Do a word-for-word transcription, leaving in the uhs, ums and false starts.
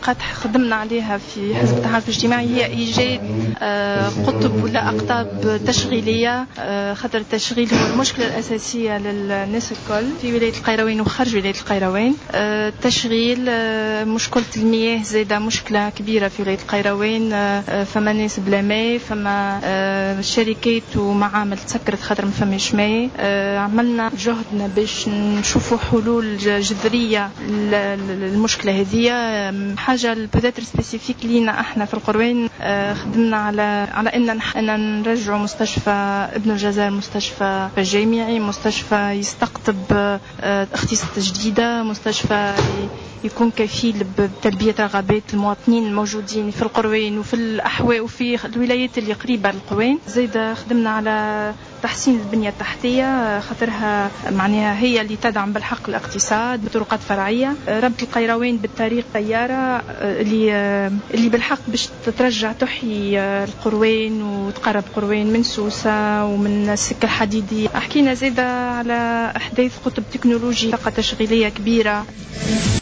نقاط خدمنا عليها في حزب التحالف الاجتماعي هي إيجاد قطب ولا أقطاب تشغيلية، خاطر التشغيل هو المشكلة الأساسية للناس الكل في ولاية القيروان وخارج ولاية القيروان. التشغيل، مشكلة المياه زادة مشكلة كبيرة في ولاية القيروان، فما ناس بلا ماء، فما شركات ومعامل تسكرت خاطر ما فماش ماء. عملنا جهدنا باش نشوفوا حلول جذرية للمشكلة هذه. حاجة بوتيتر سبيسيفيك لينا احنا في القروان، خدمنا على على ان ان نرجعوا مستشفى ابن الجزائر مستشفى جامعي، مستشفى يستقطب اختصاصات جديدة، مستشفى يكون كفيل بتلبية رغبات المواطنين الموجودين في القروان وفي الأحواء وفي الولايات اللي قريبة للقروان. زيدا خدمنا على تحسين البنية التحتية، خاطرها معناها هي اللي تدعم بالحق الاقتصاد بطرقات فرعية. ربط القيروان بالطريق طيارة اللي اللي بالحق باش تترجع تحيي القروان وتقرب قروان من سوسة ومن السكة الحديدية. حكينا زيدا على أحداث قطب تكنولوجي طاقة تشغيلية كبيرة.